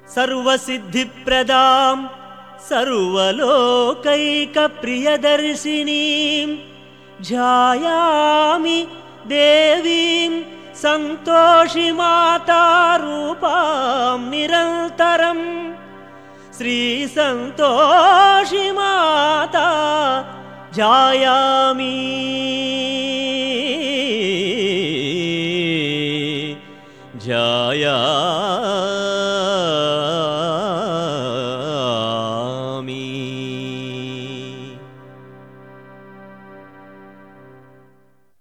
सर्वसिद्धिप्रदां सर्वलोकैकप्रियदर्शिनीं ध्यायामि देवीं सन्तोषिमातारूपां निरन्तरं श्रीसन्तोषिमाता ध्यायामि ध्यायामि।